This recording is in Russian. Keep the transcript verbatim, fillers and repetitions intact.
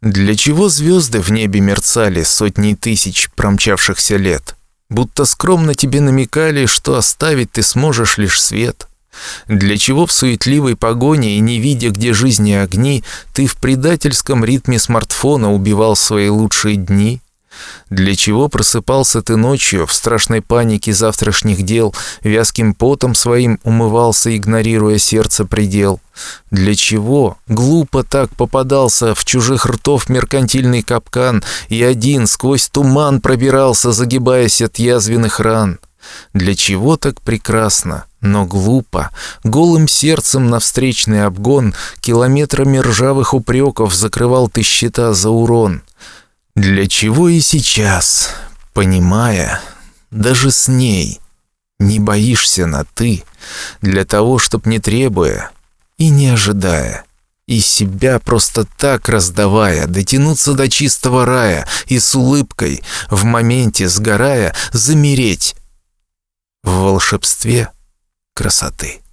Для чего звезды в небе мерцали сотни тысяч промчавшихся лет? Будто скромно тебе намекали, что оставить ты сможешь лишь свет. Для чего в суетливой погоне и не видя, где жизни огни, ты в предательском ритме смартфона убивал свои лучшие дни? Для чего просыпался ты ночью в страшной панике завтрашних дел, вязким потом своим умывался, игнорируя сердце предел? Для чего глупо так попадался в чужих ртов меркантильный капкан и один сквозь туман пробирался, загибаясь от язвенных ран? Для чего так прекрасно, но глупо, голым сердцем на встречный обгон километрами ржавых упреков закрывал ты счета за урон? Для чего и сейчас, понимая, даже с ней, не боишься на «ты», для того, чтоб не требуя и не ожидая, и себя просто так раздавая, дотянуться до чистого рая и с улыбкой, в моменте сгорая, замереть в волшебстве красоты.